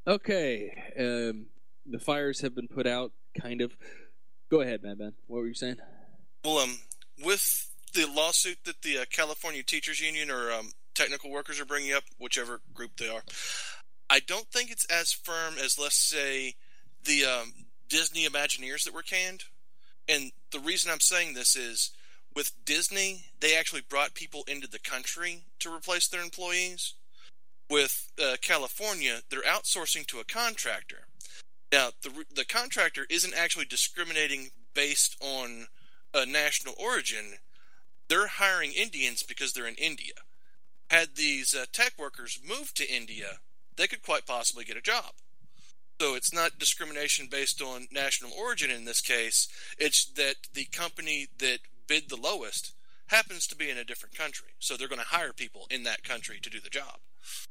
Okay, the fires have been put out, kind of. Go ahead, Madman. What were you saying? Well, with the lawsuit that the California Teachers Union or technical workers are bringing up, whichever group they are, I don't think it's as firm as, let's say, the Disney Imagineers that were canned. And the reason I'm saying this is, with Disney, they actually brought people into the country to replace their employees. With California, they're outsourcing to a contractor. Now, the contractor isn't actually discriminating based on a national origin. They're hiring Indians because they're in India. Had these tech workers moved to India, they could quite possibly get a job. So it's not discrimination based on national origin in this case. It's that the company that bid the lowest happens to be in a different country. So they're going to hire people in that country to do the job.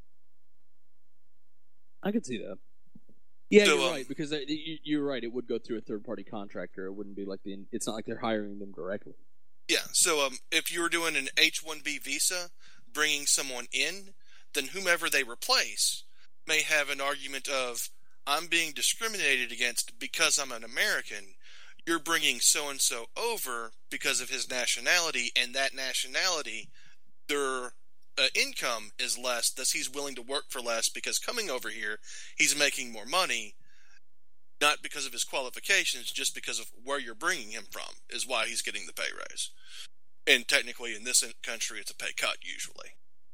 I could see that. Yeah, so, you're right, because you're right. It would go through a third-party contractor. It wouldn't be like it's not like they're hiring them directly. Yeah, so if you were doing an H-1B visa, bringing someone in, then whomever they replace may have an argument of, I'm being discriminated against because I'm an American. You're bringing so-and-so over because of his nationality, and that nationality, their income is less, thus he's willing to work for less because coming over here, he's making more money, not because of his qualifications, just because of where you're bringing him from is why he's getting the pay raise. And technically, in this country, it's a pay cut, usually.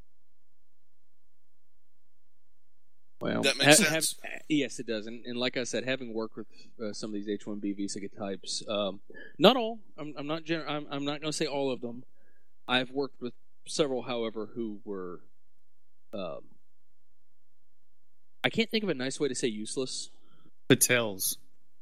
Well, that makes sense? Yes, it does. And like I said, having worked with some of these H-1B visa types, not all. I'm not going to say all of them. I've worked with several, however, who were, I can't think of a nice way to say useless. Patels.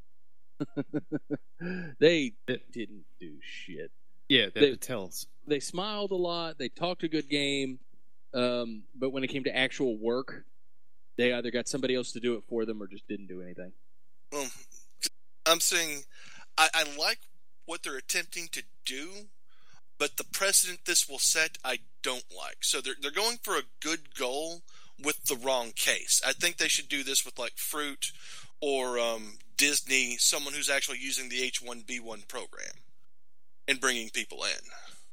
They didn't do shit. Yeah, they're Patels. They smiled a lot. They talked a good game. But when it came to actual work, they either got somebody else to do it for them or just didn't do anything. Well, I'm saying I like what they're attempting to do, but the precedent this will set, I don't like. So they're going for a good goal with the wrong case. I think they should do this with like Fruit or Disney, someone who's actually using the H-1B1 program and bringing people in.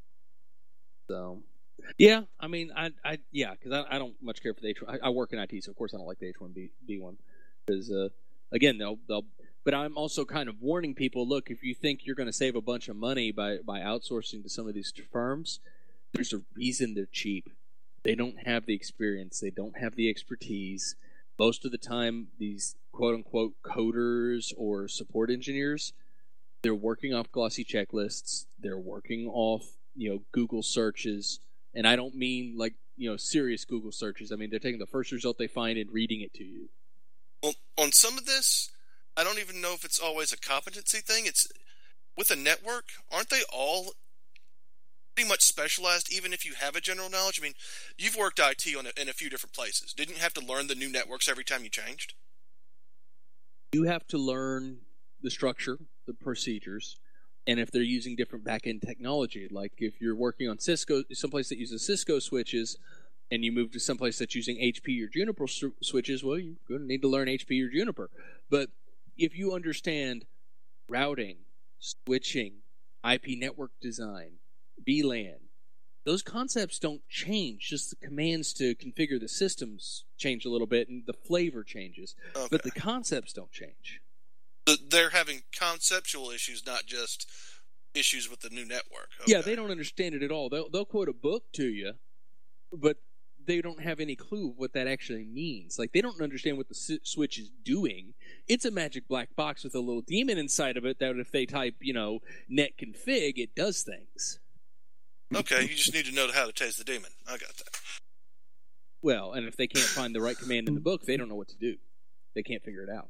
So, yeah, I mean, because I don't much care for the H-1. I work in IT, so of course I don't like the H-1B1 because again they'll. But I'm also kind of warning people, look, if you think you're going to save a bunch of money by outsourcing to some of these firms, there's a reason they're cheap. They don't have the experience. They don't have the expertise. Most of the time, these quote-unquote coders or support engineers, they're working off glossy checklists. They're working off, Google searches. And I don't mean like, serious Google searches. I mean, they're taking the first result they find and reading it to you. Well, on some of this, I don't even know if it's always a competency thing. It's with a network, aren't they all pretty much specialized, even if you have a general knowledge? I mean, you've worked IT in a few different places. Didn't you have to learn the new networks every time you changed? You have to learn the structure, the procedures, and if they're using different back-end technology. Like if you're working on Cisco, someplace that uses Cisco switches, and you move to someplace that's using HP or Juniper switches, well, you're going to need to learn HP or Juniper. But if you understand routing, switching, IP network design, VLAN, those concepts don't change. Just the commands to configure the systems change a little bit, and the flavor changes. Okay. But the concepts don't change. They're having conceptual issues, not just issues with the new network. Okay. Yeah, they don't understand it at all. They'll quote a book to you, but they don't have any clue what that actually means. Like, they don't understand what the switch is doing. It's a magic black box with a little demon inside of it that if they type, net config, it does things. Okay, you just need to know how to tase the demon. I got that. Well, and if they can't find the right command in the book, they don't know what to do. They can't figure it out.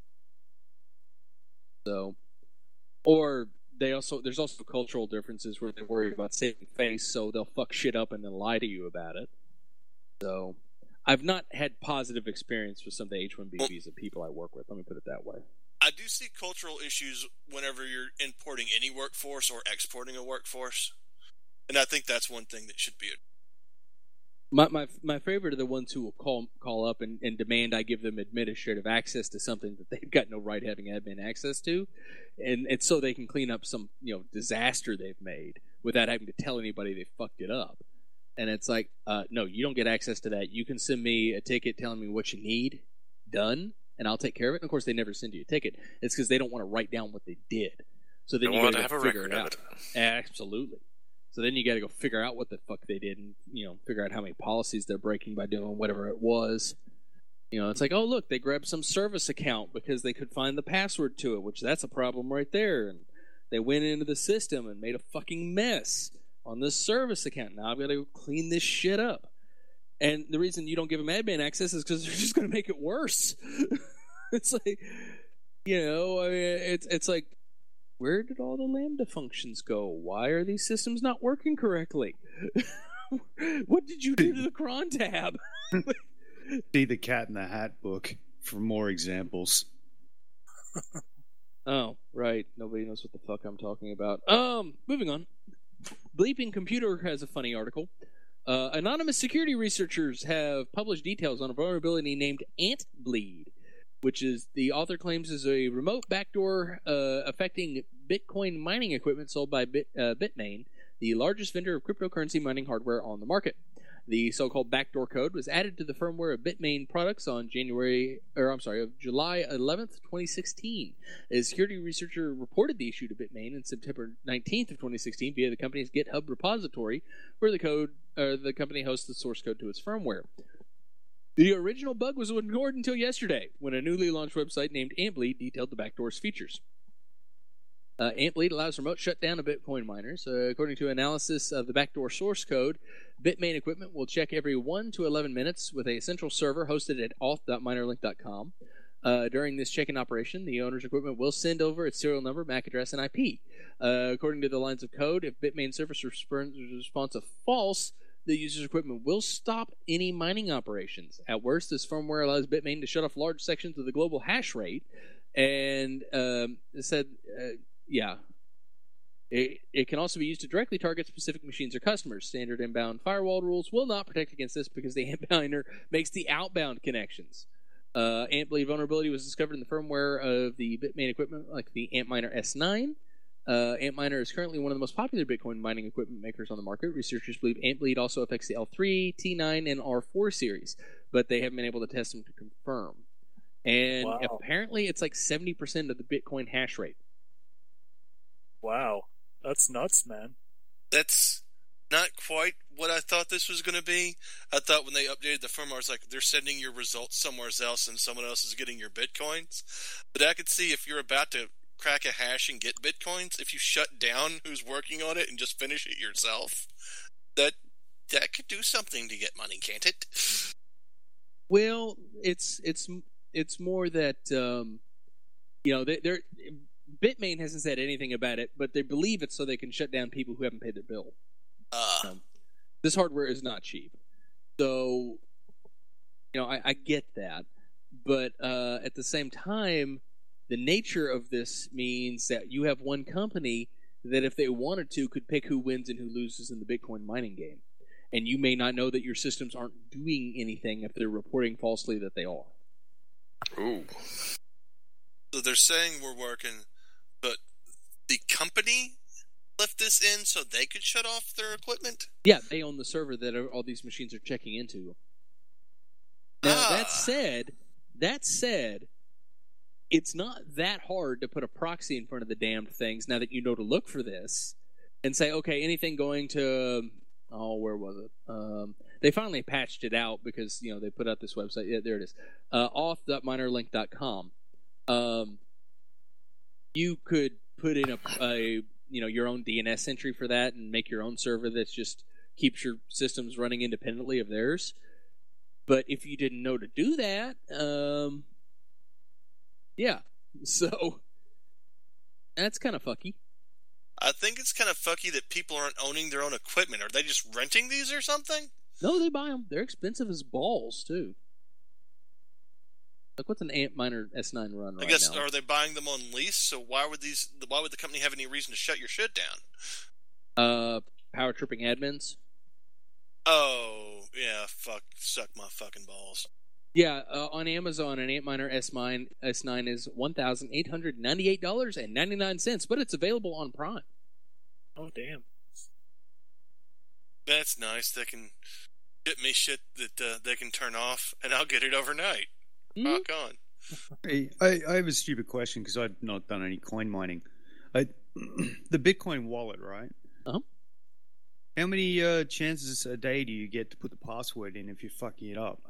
So, or there's also cultural differences where they're worried about saving face, so they'll fuck shit up and then lie to you about it. So, I've not had positive experience with some of the H-1B visa people I work with. Let me put it that way. I do see cultural issues whenever you're importing any workforce or exporting a workforce. And I think that's one thing that should be My favorite are the ones who will call up and demand I give them administrative access to something that they've got no right having admin access to, and it's so they can clean up some disaster they've made without having to tell anybody they fucked it up. And it's like, no, you don't get access to that. You can send me a ticket telling me what you need done, and I'll take care of it. And of course, they never send you a ticket. It's because they don't want to write down what they did. So then you got to have figure it out. Absolutely. So then you got to go figure out what the fuck they did, and figure out how many policies they're breaking by doing whatever it was. It's like, oh look, they grabbed some service account because they could find the password to it, which that's a problem right there. And they went into the system and made a fucking mess on this service account. Now I've got to clean this shit up. And the reason you don't give them admin access is because they're just going to make it worse. It's like, it's like, where did all the Lambda functions go? Why are these systems not working correctly? What did you do to the cron tab? See the Cat in the Hat book for more examples. Oh, right. Nobody knows what the fuck I'm talking about. Moving on. Bleeping Computer has a funny article. Anonymous security researchers have published details on a vulnerability named Antbleed, which is, the author claims, is a remote backdoor affecting Bitcoin mining equipment sold by Bitmain, the largest vendor of cryptocurrency mining hardware on the market. The so-called backdoor code was added to the firmware of Bitmain products on July 11th, 2016. A security researcher reported the issue to Bitmain on September 19th of 2016 via the company's GitHub repository, where the company hosts the source code to its firmware. The original bug was ignored until yesterday, when a newly launched website named Antbleed detailed the backdoor's features. Antbleed allows remote shutdown of Bitcoin miners. According to analysis of the backdoor source code, Bitmain equipment will check every 1 to 11 minutes with a central server hosted at auth.minerlink.com. During this check-in operation, the owner's equipment will send over its serial number, MAC address, and IP. According to the lines of code, if Bitmain service responds a false, the user's equipment will stop any mining operations. At worst, this firmware allows Bitmain to shut off large sections of the global hash rate, and it said, it can also be used to directly target specific machines or customers. Standard inbound firewall rules will not protect against this because the Antminer makes the outbound connections. Antbleed vulnerability was discovered in the firmware of the Bitmain equipment, like the Antminer S9. Antminer is currently one of the most popular Bitcoin mining equipment makers on the market. Researchers believe Antbleed also affects the L3, T9, and R4 series, but they haven't been able to test them to confirm. And apparently it's like 70% of the Bitcoin hash rate. Wow. That's nuts, man. That's not quite what I thought this was going to be. I thought when they updated the firmware, I was like, they're sending your results somewhere else and someone else is getting your Bitcoins. But I could see if you're about to crack a hash and get Bitcoins, if you shut down who's working on it and just finish it yourself, that could do something to get money, can't it? Well, it's more that they're Bitmain hasn't said anything about it, but they believe it's so they can shut down people who haven't paid their bill. This hardware is not cheap, so I get that, but at the same time, the nature of this means that you have one company that, if they wanted to, could pick who wins and who loses in the Bitcoin mining game, and you may not know that your systems aren't doing anything if they're reporting falsely that they are. Ooh. So they're saying we're working, but the company left this in so they could shut off their equipment? Yeah, they own the server that all these machines are checking into. Now, that said, it's not that hard to put a proxy in front of the damned things now that you know to look for this and say, okay, anything going to, where was it? They finally patched it out because, they put out this website. Yeah, there it is. auth.minerlink.com. You could put in a your own DNS entry for that and make your own server that just keeps your systems running independently of theirs. But if you didn't know to do that, so that's kind of fucky. I think it's kind of fucky that people aren't owning their own equipment. Are they just renting these or something? No, they buy them. They're expensive as balls, too. Like, what's an Antminer S9 run right now? I guess, are they buying them on lease? So why would the company have any reason to shut your shit down? Power tripping admins. Oh, yeah, suck my fucking balls. Yeah, on Amazon, an Antminer S9 is $1,898.99, but it's available on Prime. Oh, damn. That's nice. They can get me shit that they can turn off, and I'll get it overnight. Rock on. Hey, I have a stupid question because I've not done any coin mining. The Bitcoin wallet, right? Uh-huh. How many chances a day do you get to put the password in if you're fucking it up?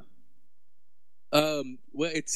Well, it's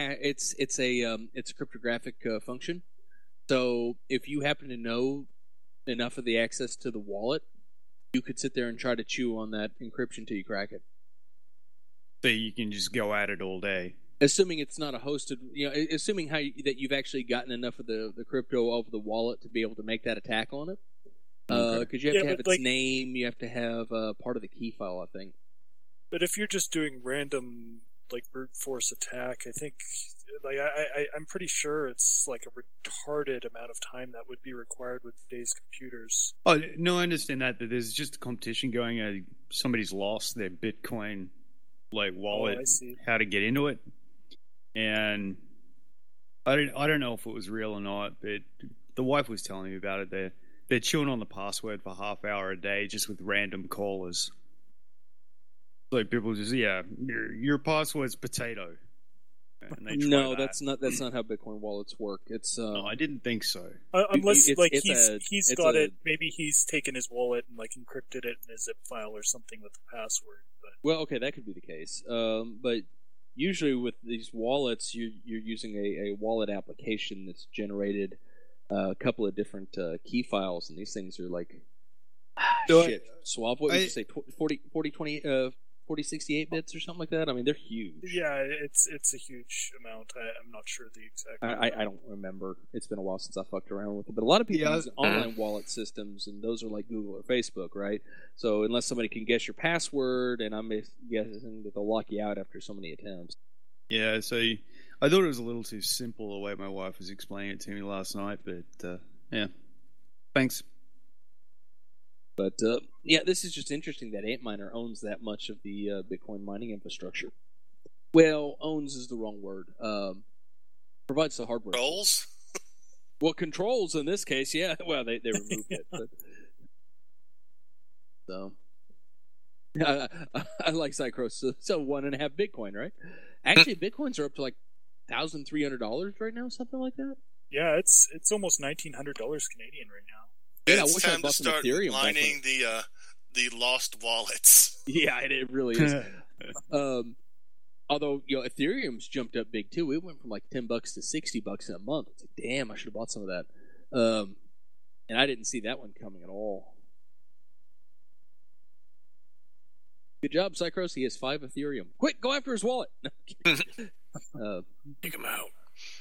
a cryptographic function. So if you happen to know enough of the access to the wallet, you could sit there and try to chew on that encryption till you crack it. So you can just go at it all day. Assuming it's not a hosted, assuming that you've actually gotten enough of the crypto over the wallet to be able to make that attack on it. Because you have to have its name, you have to have part of the key file, I think. But if you're just doing random, like, brute force attack, I think, like, I'm pretty sure it's like a retarded amount of time that would be required with today's computers. Oh, no, I understand that, but there's just a competition going. Somebody's lost their Bitcoin, like, wallet, how to get into it. And I don't know if it was real or not, but the wife was telling me about it. They're chewing on the password for half hour a day just with random callers. Like people just, your password's potato. And they no, that's not how Bitcoin wallets work. It's no, I didn't think so. Unless he's got it, maybe he's taken his wallet and like encrypted it in a zip file or something with the password. But. Well, okay, that could be the case. But usually with these wallets, you're using a wallet application that's generated a couple of different key files, and these things are like swap. What would you say? 4068 bits or something like that. I mean, they're huge. Yeah, it's a huge amount. I'm not sure the exact number. I don't remember. It's been a while since I fucked around with it. But a lot of people use online wallet systems, and those are like Google or Facebook, right? So unless somebody can guess your password, and I'm guessing that they'll lock you out after so many attempts. Yeah, so I thought it was a little too simple the way my wife was explaining it to me last night, but yeah. Thanks. But, this is just interesting that Antminer owns that much of the Bitcoin mining infrastructure. Well, owns is the wrong word. Provides the hardware. Controls? Well, controls in this case, yeah. Well, they removed it. But... So, I like Cycros. So 1.5 Bitcoin, right? Actually, Bitcoins are up to like $1,300 right now, something like that. Yeah, it's almost $1,900 Canadian right now. Yeah, it's time to start mining the lost wallets. Yeah, it really is. Although Ethereum's jumped up big too. It went from like $10 to $60 in a month. It's like, damn, I should have bought some of that. And I didn't see that one coming at all. Good job, Cycros. He has 5 Ethereum. Quick, go after his wallet. Take him out.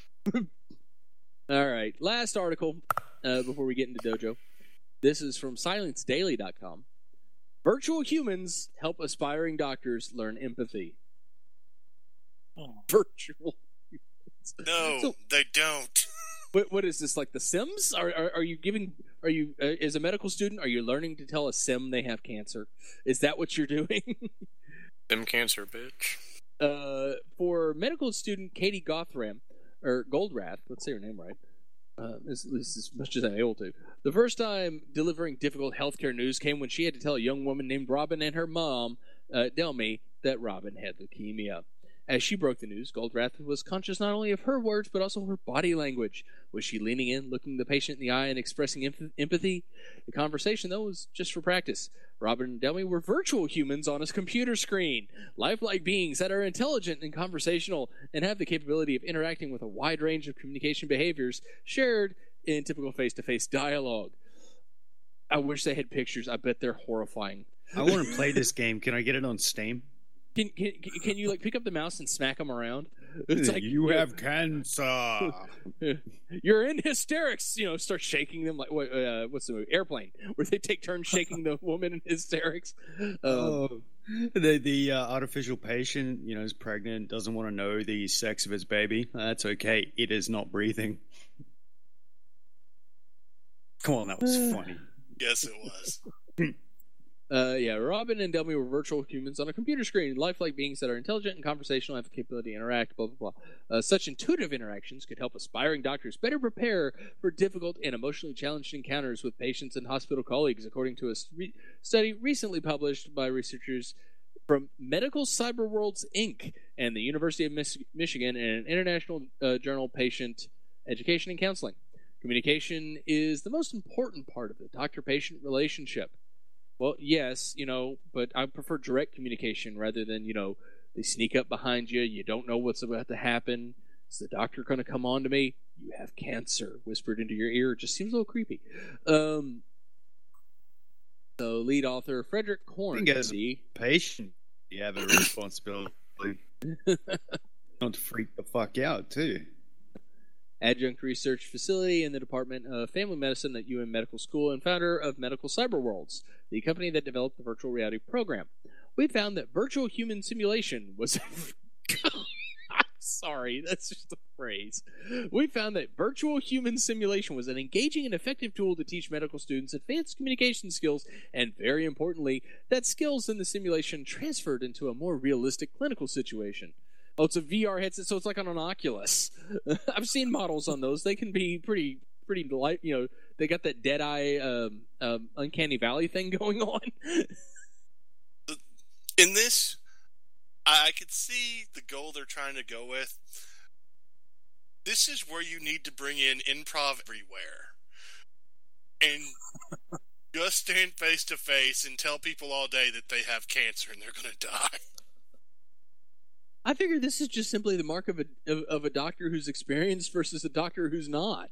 All right, last article before we get into Dojo. This is from SilenceDaily.com. Virtual humans help aspiring doctors learn empathy. Oh. Virtual humans. No, they don't. What is this, like The Sims? Are you as a medical student, are you learning to tell a Sim they have cancer? Is that what you're doing? Sim cancer, bitch. For medical student Katie Goldrath, let's say her name right, at least as much as I'm able to. The first time delivering difficult healthcare news came when she had to tell a young woman named Robin and her mom, Delmy, that Robin had leukemia. As she broke the news, Goldrath was conscious not only of her words, but also her body language. Was she leaning in, looking the patient in the eye, and expressing empathy? The conversation, though, was just for practice. Robin and Delmy were virtual humans on a computer screen, lifelike beings that are intelligent and conversational and have the capability of interacting with a wide range of communication behaviors shared in typical face-to-face dialogue. I wish they had pictures. I bet they're horrifying. I want to play this game. Can I get it on Steam? Can you like pick up the mouse and smack them around? It's like you have cancer. You're in hysterics. Start shaking them like what's the movie? Airplane, where they take turns shaking the woman in hysterics. The artificial patient, is pregnant, doesn't want to know the sex of his baby. That's okay. It is not breathing. Come on, that was funny. Yes, it was. Robin and Delmy were virtual humans on a computer screen, lifelike beings that are intelligent and conversational, have the capability to interact, blah, blah, blah. Such intuitive interactions could help aspiring doctors better prepare for difficult and emotionally challenged encounters with patients and hospital colleagues, according to a study recently published by researchers from Medical Cyberworlds, Inc. and the University of Michigan in an international journal, Patient Education and Counseling. Communication is the most important part of the doctor-patient relationship. Well, yes, but I prefer direct communication rather than, they sneak up behind you. You don't know what's about to happen. Is the doctor going to come on to me? You have cancer whispered into your ear. It just seems a little creepy. So, lead author Frederick Korn. As a patient, you have a responsibility not to freak the fuck out, too. Adjunct research facility in the Department of Family Medicine at UM Medical School and founder of Medical Cyberworlds, the company that developed the virtual reality program. We found that virtual human simulation was... Sorry, that's just a phrase. We found that virtual human simulation was an engaging and effective tool to teach medical students advanced communication skills, and very importantly, that skills in the simulation transferred into a more realistic clinical situation. Oh, it's a VR headset, so it's like on an Oculus. I've seen models on those. They can be pretty light. They got that Deadeye, Uncanny Valley thing going on. In this, I could see the goal they're trying to go with. This is where you need to bring in improv everywhere. And just stand face to face and tell people all day that they have cancer and they're going to die. I figure this is just simply the mark of a doctor who's experienced versus a doctor who's not.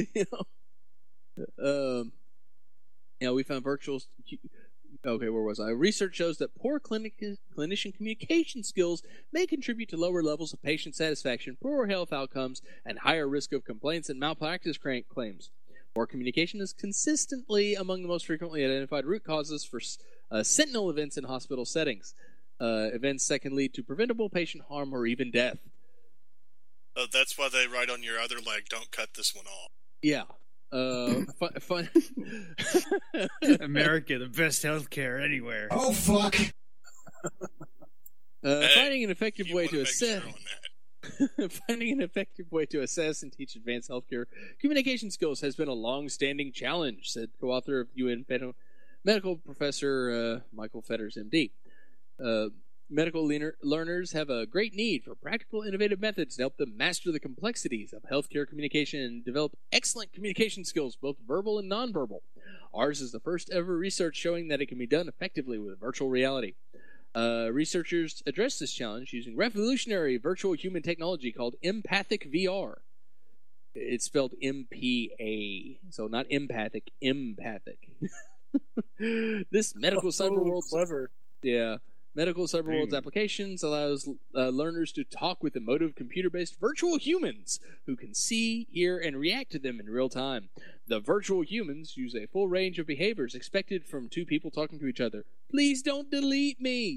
We found virtual. Okay, where was I? Research shows that poor clinician communication skills may contribute to lower levels of patient satisfaction, poorer health outcomes, and higher risk of complaints and malpractice claims. Poor communication is consistently among the most frequently identified root causes for sentinel events in hospital settings. Events that can lead to preventable patient harm or even death. Oh, that's why they write on your other leg, "Don't cut this one off." Yeah. Fun. America, the best healthcare anywhere. Oh, fuck. Finding an effective way to assess... Finding an effective way to assess and teach advanced healthcare communication skills has been a long-standing challenge, said co-author of UN medical professor Michael Fetters, MD. Medical learners have a great need for practical, innovative methods to help them master the complexities of healthcare communication and develop excellent communication skills, both verbal and nonverbal. Ours is the first ever research showing that it can be done effectively with virtual reality. Researchers addressed this challenge using revolutionary virtual human technology called empathic VR. It's spelled M-P-A, so not empathic, empathic. This medical cyberworld... clever. Yeah. Medical Cyberworlds applications allows learners to talk with emotive computer-based virtual humans who can see, hear, and react to them in real time. The virtual humans use a full range of behaviors expected from two people talking to each other. Please don't delete me.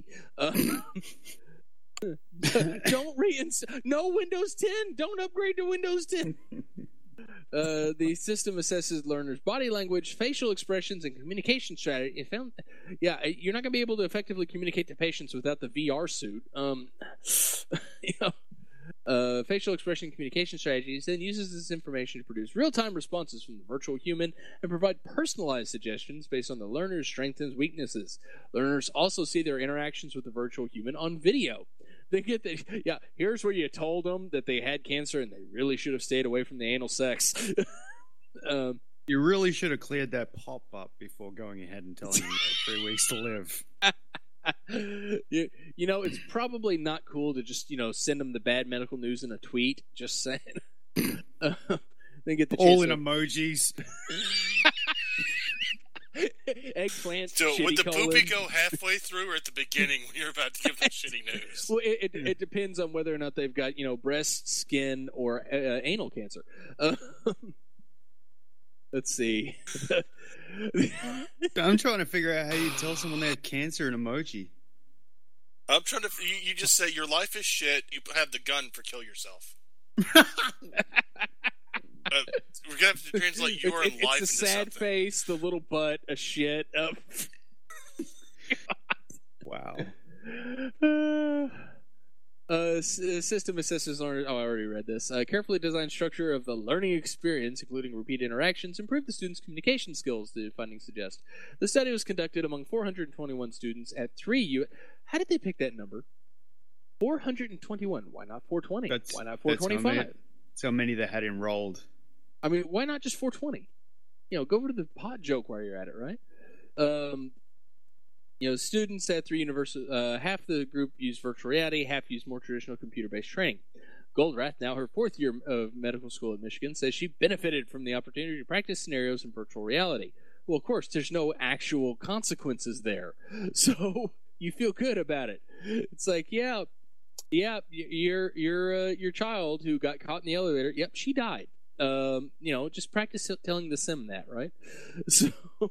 Don't no Windows 10. Don't upgrade to Windows 10. The system assesses learners' body language, facial expressions, and communication strategy. You're not going to be able to effectively communicate to patients without the VR suit. Facial expression communication strategies then uses this information to produce real-time responses from the virtual human and provide personalized suggestions based on the learner's strengths and weaknesses. Learners also see their interactions with the virtual human on video. They get the here's where you told them that they had cancer and they really should have stayed away from the anal sex. You really should have cleared that pop-up before going ahead and telling them you had 3 weeks to live. It's probably not cool to just, send them the bad medical news in a tweet, just saying. Then get the all in emojis. Eggplant. So would the poopy go halfway through or at the beginning when you're about to give them shitty news? Well, it depends on whether or not they've got breast, skin, or anal cancer. Let's see. I'm trying to figure out how you tell someone they have cancer in emoji. I'm trying to. You just say your life is shit. You have the gun for kill yourself. We're gonna have to translate your life. It's a sad something. face, the little butt, a shit. Wow. System assesses learners. Oh, I already read this. Carefully designed structure of the learning experience, including repeat interactions, improved the students' communication skills, the findings suggest. The study was conducted among 421 students at 3 How did they pick that number? 421. Why not 420? Why not 425? That's how many they had enrolled. I mean, why not just 420? Go over to the pot joke while you're at it, right? Students at 3 universities, half the group used virtual reality, half used more traditional computer-based training. Goldrath, now her 4th year of medical school at Michigan, says she benefited from the opportunity to practice scenarios in virtual reality. Well, of course, there's no actual consequences there, so you feel good about it. It's like, your child who got caught in the elevator, yep, she died. Just practice telling the sim that, right? So,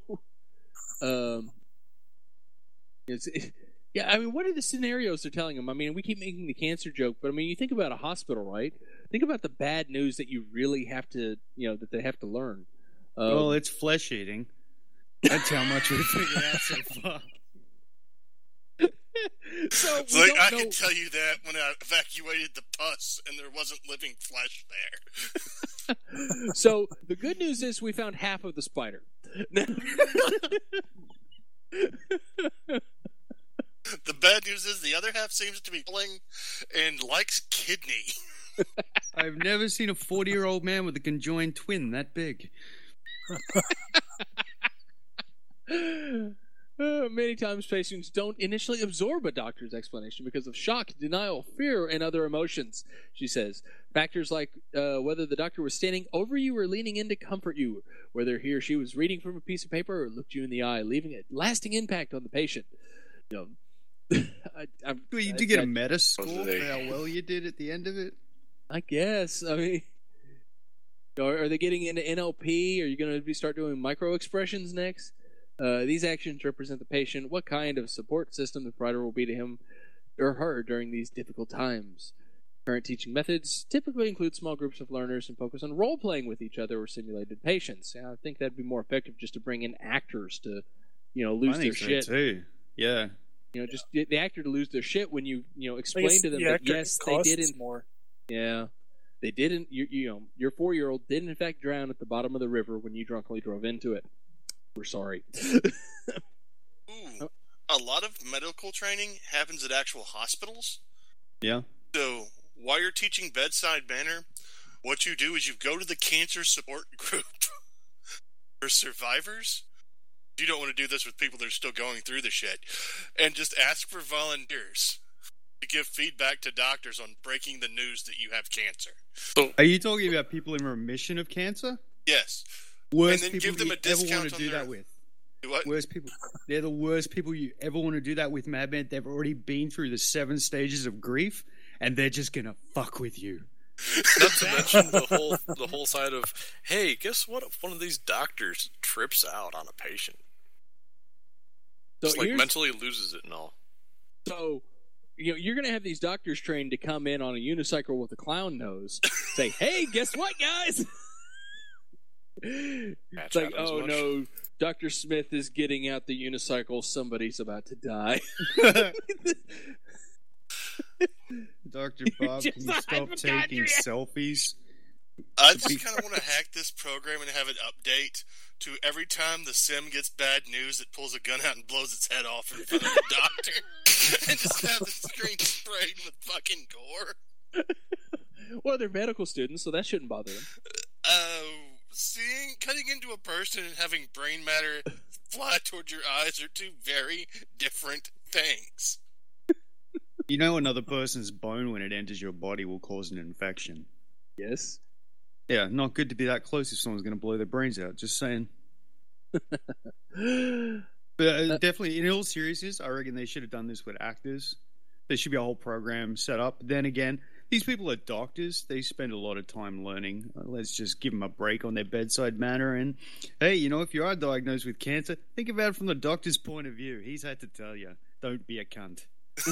what are the scenarios they're telling them? I mean, we keep making the cancer joke, but I mean, you think about a hospital, right? Think about the bad news that you really have to, that they have to learn. Well, it's flesh eating. That's how much we've figured out so far. I can tell you that when I evacuated the pus and there wasn't living flesh there. So the good news is we found half of the spider. The bad news is the other half seems to be pulling and likes kidney. I've never seen a 40-year-old man with a conjoined twin that big. Many times patients don't initially absorb a doctor's explanation because of shock, denial, fear, and other emotions, she says. Factors like whether the doctor was standing over you or leaning in to comfort you, whether he or she was reading from a piece of paper or looked you in the eye, leaving a lasting impact on the patient. You get a meta score for how well you did at the end of it? I guess. I mean, are they getting into NLP? Are you going to start doing micro expressions next? These actions represent the patient, what kind of support system the provider will be to him or her during these difficult times. Current teaching methods typically include small groups of learners and focus on role-playing with each other or simulated patients. I think that'd be more effective just to bring in actors to, lose their shit. Too. Yeah. Just the actor to lose their shit when you explain to them that yes, they didn't. More. Yeah, they didn't. Your 4-year-old did in fact drown at the bottom of the river when you drunkenly drove into it. We're sorry. Ooh, a lot of medical training happens at actual hospitals. Yeah. So while you're teaching bedside manner, what you do is you go to the cancer support group for survivors. You don't want to do this with people that are still going through the shit. And just ask for volunteers to give feedback to doctors on breaking the news that you have cancer. So, are you talking about people in remission of cancer? Yes. Worst and then people give them you a discount ever want to do their... that with. What? Worst people. They're the worst people you ever want to do that with, Madman. They've already been through the 7 stages of grief, and they're just gonna fuck with you. Not to mention the whole side of, hey, guess what? If one of these doctors trips out on a patient, just mentally loses it and all. So, you're going to have these doctors trained to come in on a unicycle with a clown nose, say, hey, guess what, guys? It's like, oh no, Dr. Smith is getting out the unicycle. Somebody's about to die. Dr. Bob, can you stop taking selfies? I just kind of want to hack this program and have it update to every time the sim gets bad news, it pulls a gun out and blows its head off in front of the doctor. And just have the screen sprayed with fucking gore. Well, they're medical students, so that shouldn't bother them. Cutting into a person and having brain matter fly towards your eyes are 2 very different things. Another person's bone, when it enters your body, will cause an infection. Yes. Yeah, not good to be that close if someone's going to blow their brains out. Just saying. But definitely, in all seriousness, I reckon they should have done this with actors. There should be a whole program set up. Then again, these people are doctors. They spend a lot of time learning. Let's just give them a break on their bedside manner. And, hey, if you are diagnosed with cancer, think about it from the doctor's point of view. He's had to tell you, don't be a cunt.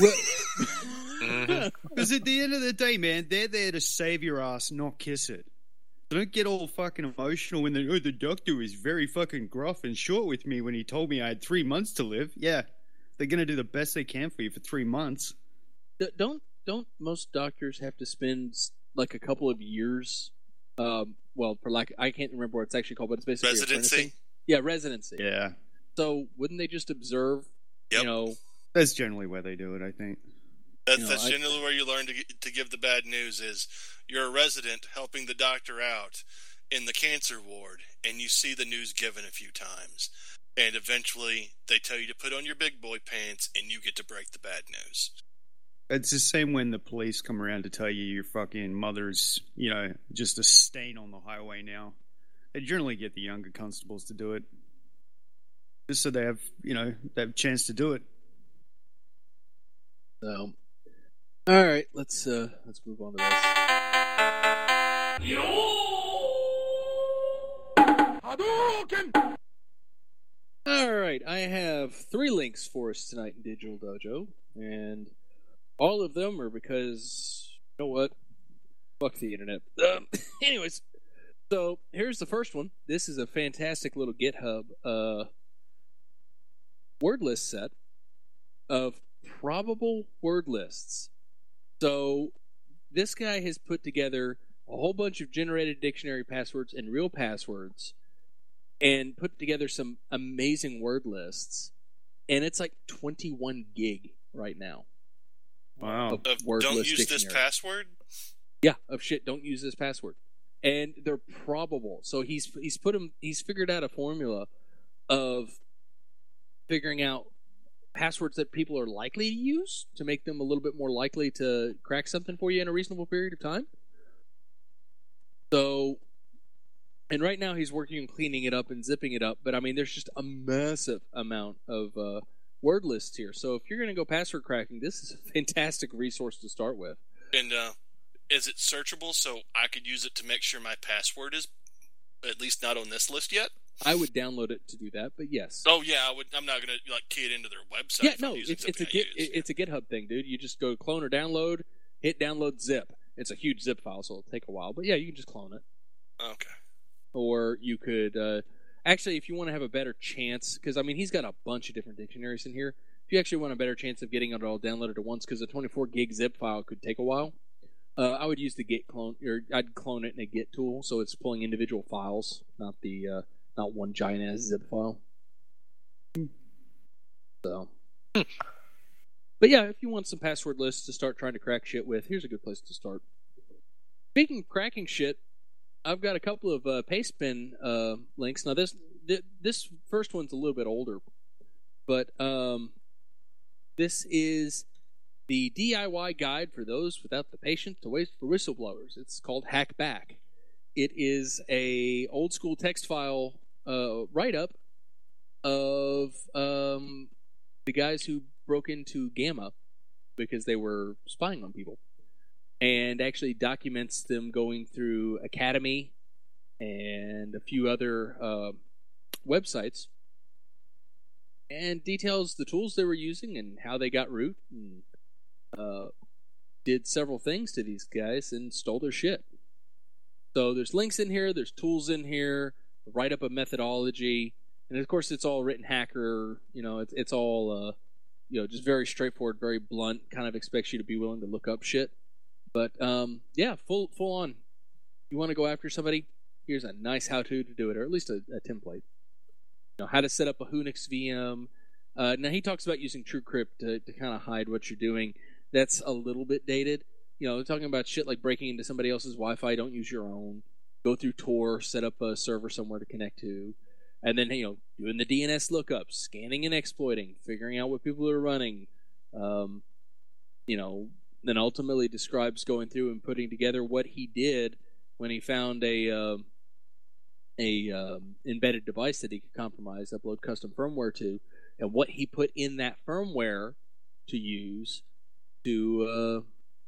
Because at the end of the day, man, they're there to save your ass, not kiss it. So don't get all fucking emotional when the doctor was very fucking gruff and short with me when he told me I had 3 months to live. Yeah, They're going to do the best they can for you for 3 months. Don't most doctors have to spend like a couple of years? Well, for like I can't remember what it's actually called, but it's basically residency. Yeah, residency. Yeah. So wouldn't they just observe? Yep. You know, that's generally where they do it. I think. That's generally where you learn to give the bad news. Is you're a resident helping the doctor out in the cancer ward, and you see the news given a few times, and eventually they tell you to put on your big boy pants, and you get to break the bad news. It's the same when the police come around to tell you your fucking mother's, just a stain on the highway now. They generally get the younger constables to do it. Just so they have, they have a chance to do it. So, all right, let's move on to this. All right, I have 3 links for us tonight in Digital Dojo, and all of them are because, you know what? Fuck the internet. Anyways, so here's the first one. This is a fantastic little GitHub word list set of probable word lists. So this guy has put together a whole bunch of generated dictionary passwords and real passwords and put together some amazing word lists. And it's like 21 gig right now. Wow. Don't use this password? Yeah, of shit, don't use this password. And they're probable. So he's figured out a formula of figuring out passwords that people are likely to use to make them a little bit more likely to crack something for you in a reasonable period of time. So, and right now he's working on cleaning it up and zipping it up, but I mean, there's just a massive amount of word lists here. So if you're going to go password cracking, this is a fantastic resource to start with. And is it searchable so I could use it to make sure my password is at least not on this list yet? I would download it to do that, but yes. Oh yeah, I would. I'm not gonna key it into their website. Yeah, no, it's a GitHub thing, dude. You just go clone or download, hit download zip. It's a huge zip file, so it'll take a while. But yeah, you can just clone it. Okay. Or you could actually, if you want to have a better chance, because I mean he's got a bunch of different dictionaries in here. If you actually want a better chance of getting it all downloaded at once, because a 24 gig zip file could take a while. I would use the Git clone, or I'd clone it in a Git tool, so it's pulling individual files, not one giant ass zip file. So, but yeah, if you want some password lists to start trying to crack shit with, here's a good place to start. Speaking of cracking shit, I've got a couple of Pastebin links. Now this first one's a little bit older, but this is the DIY guide for those without the patience to wait for whistleblowers. It's called Hack Back. It is a old school text file write-up of the guys who broke into Gamma because they were spying on people, and actually documents them going through Academy and a few other websites, and details the tools they were using and how they got root and did several things to these guys and stole their shit. So there's links in here, there's tools in here, write up a methodology, and of course it's all written hacker. It's all just very straightforward, very blunt. Kind of expects you to be willing to look up shit. But yeah, full on. You want to go after somebody? Here's a nice how-to to do it, or at least a template. How to set up a Unix VM. Now he talks about using TrueCrypt to kind of hide what you're doing. That's a little bit dated. Talking about shit like breaking into somebody else's Wi-Fi. Don't use your own. Go through Tor, set up a server somewhere to connect to, and then doing the DNS lookups, scanning and exploiting, figuring out what people are running. Then ultimately describes going through and putting together what he did when he found a embedded device that he could compromise, upload custom firmware to, and what he put in that firmware to use to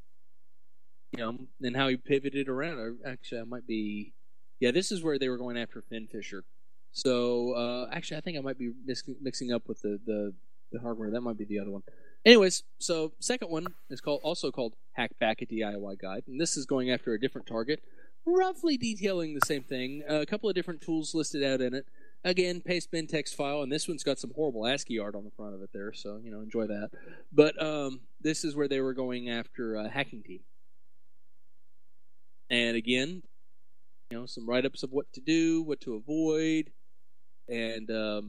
and how he pivoted around. Actually, I might be... Yeah, this is where they were going after Finn Fisher. So, actually, I think I might be mixing up with the hardware. That might be the other one. Anyways, so second one is also called Hack Back, a DIY Guide. And this is going after a different target, roughly detailing the same thing. A couple of different tools listed out in it. again, pastebin text file, and this one's got some horrible ASCII art on the front of it there, so enjoy that. But this is where they were going after Hacking Team, and again, some write-ups of what to do, what to avoid, and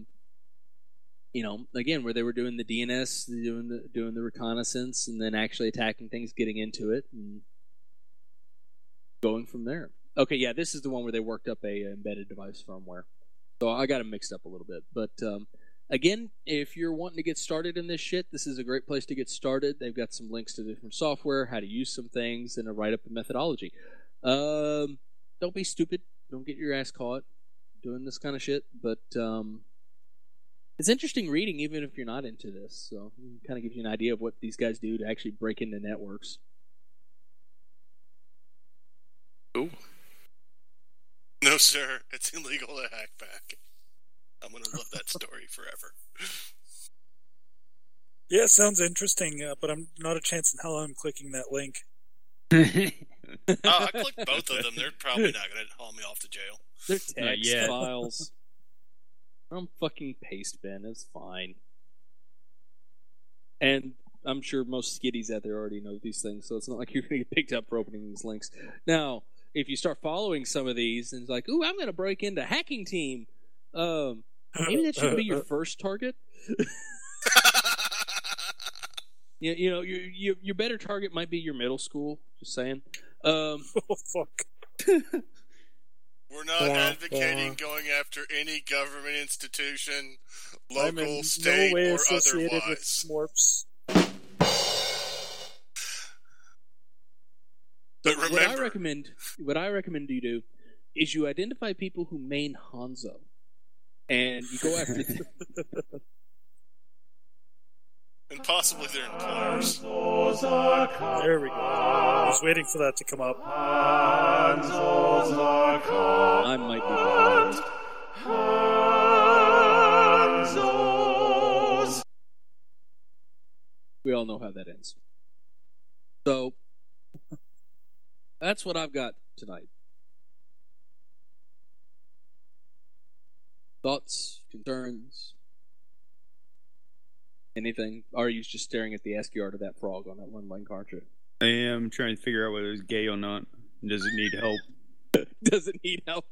again, where they were doing the DNS, doing the reconnaissance, and then actually attacking things, getting into it, and going from there. Okay, yeah, this is the one where they worked up a embedded device firmware. So I got them mixed up a little bit. But again, if you're wanting to get started in this shit, this is a great place to get started. They've got some links to different software, how to use some things, and a write-up a methodology. Don't be stupid. Don't get your ass caught doing this kind of shit. But it's interesting reading, even if you're not into this. So it kind of gives you an idea of what these guys do to actually break into networks. Ooh. No, sir. It's illegal to hack back. I'm going to love that story forever. Yeah, sounds interesting, but I'm not a chance in hell I'm clicking that link. I clicked both of them. They're probably not going to haul me off to jail. They're text files. I'm fucking pastebin. It's fine. And I'm sure most skiddies out there already know these things, so it's not like you're going to get picked up for opening these links. Now, if you start following some of these and it's like, ooh, I'm going to break into Hacking Team, maybe that should be your first target. Your better target might be your middle school. Just saying. Oh fuck. We're not advocating going after any government institution, local, state, no way or associated otherwise. With Smorps. But remember, what I recommend you do is you identify people who main Hanzo, and you go after and possibly their employers. There we go. I was waiting for that to come up. I might be behind. We all know how that ends. So that's what I've got tonight. Thoughts, concerns, anything? Or are you just staring at the ASCII art of that frog on that one link, aren't you? I am trying to figure out whether it's gay or not. Does it need help? Does it need help?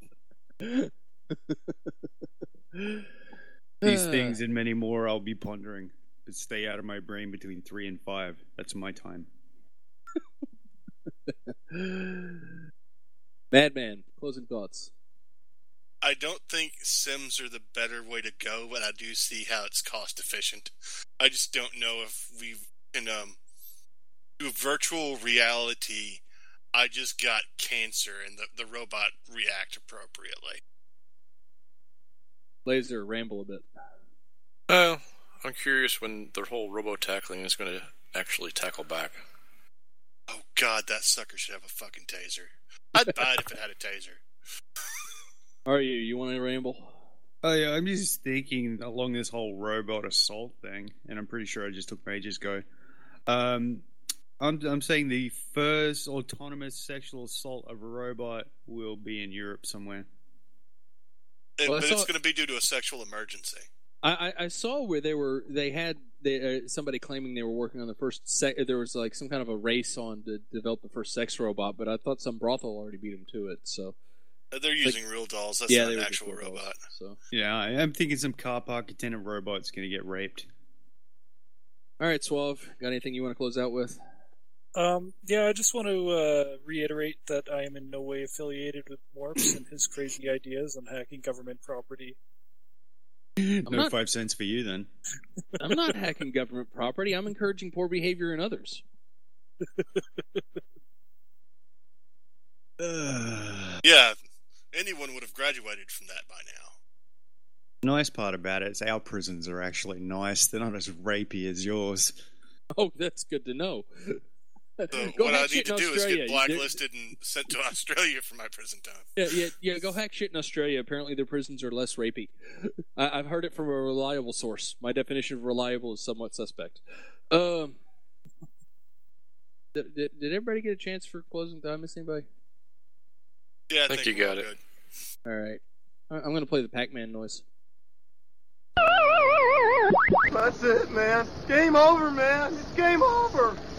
These things and many more I'll be pondering, but stay out of my brain between 3 and 5. That's my time. Madman, closing thoughts. I don't think Sims are the better way to go, but I do see how it's cost efficient. I just don't know if we can do virtual reality. I just got cancer, and the robot react appropriately. Laser, ramble a bit. I'm curious when the whole robo-tackling is going to actually tackle back. Oh god, that sucker should have a fucking taser. I'd buy it if it had a taser. Are you? You want to ramble? Oh yeah, I'm just thinking along this whole robot assault thing, and I'm pretty sure I just took ages ago. I'm saying the first autonomous sexual assault of a robot will be in Europe somewhere. But it's going to be due to a sexual emergency. I saw where they had somebody claiming they were working on the first there was like some kind of a race on to develop the first sex robot, but I thought some brothel already beat them to it. So they're using real dolls. That's not an actual robot. Dolls, so yeah, I'm thinking some car park attendant robot's going to get raped. All right, Suave, got anything you want to close out with? Yeah, I just want to reiterate that I am in no way affiliated with Morps and his crazy ideas on hacking government property. No 5 cents for you, then. I'm not hacking government property. I'm encouraging poor behavior in others. Yeah, anyone would have graduated from that by now. The nice part about it is our prisons are actually nice. They're not as rapey as yours. Oh, that's good to know. So what I need to do is get blacklisted and sent to Australia for my prison time. Yeah. Go hack shit in Australia. Apparently, their prisons are less rapey. I've heard it from a reliable source. My definition of reliable is somewhat suspect. Did everybody get a chance for closing time? Miss anybody? Yeah, I think you got it. Good. All right. I'm going to play the Pac-Man noise. That's it, man. Game over, man. It's game over.